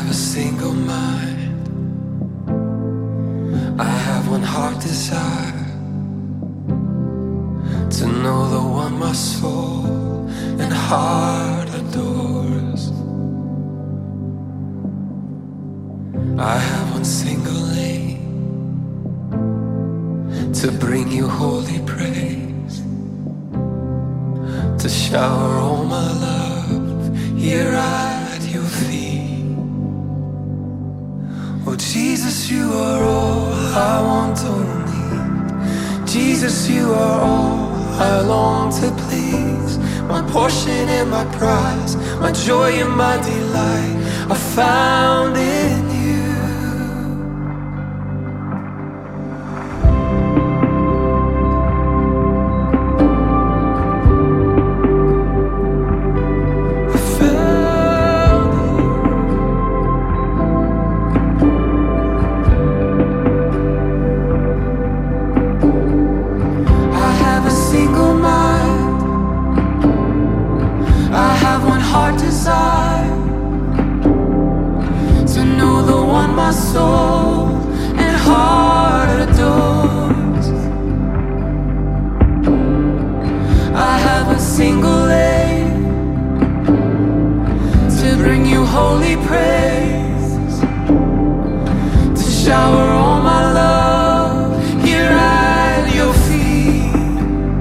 have a single mind. I have one heart desire, to know the one my soul and heart adores. I have one single aim, to bring you holy praise, to shower all my love here at your feet. Oh Jesus, you are all I want or need. Jesus, you are all I long to please. My portion and my prize, my joy and my delight are found in you. My soul and heart adores. I have a single aim, to bring you holy praise, to shower all my love here at your feet.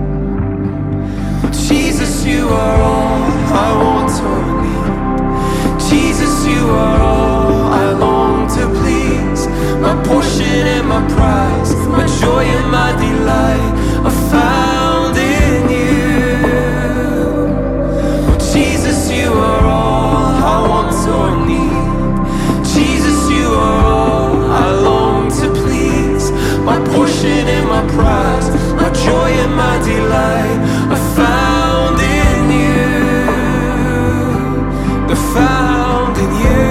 Jesus, you are all I want or need. Jesus, you are all I long to please. My portion and my prize, my joy and my delight are found in you. Oh Jesus, you are all I want or need. Jesus, you are all I long to please. My portion and my prize, my joy and my delight are found in you. They're found in you.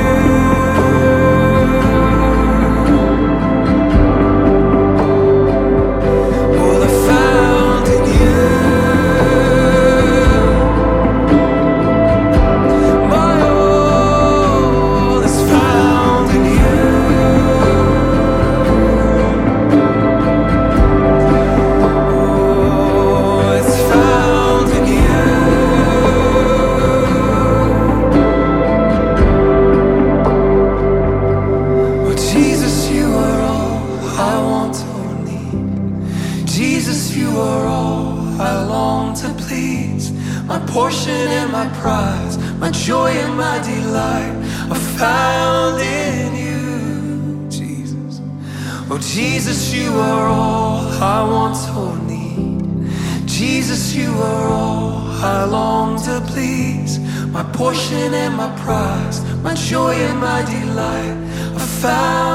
My portion and my prize, my joy and my delight are found in you, Jesus. Oh Jesus, you are all I want or need. Jesus, you are all I long to please. My portion and my prize, my joy and my delight are found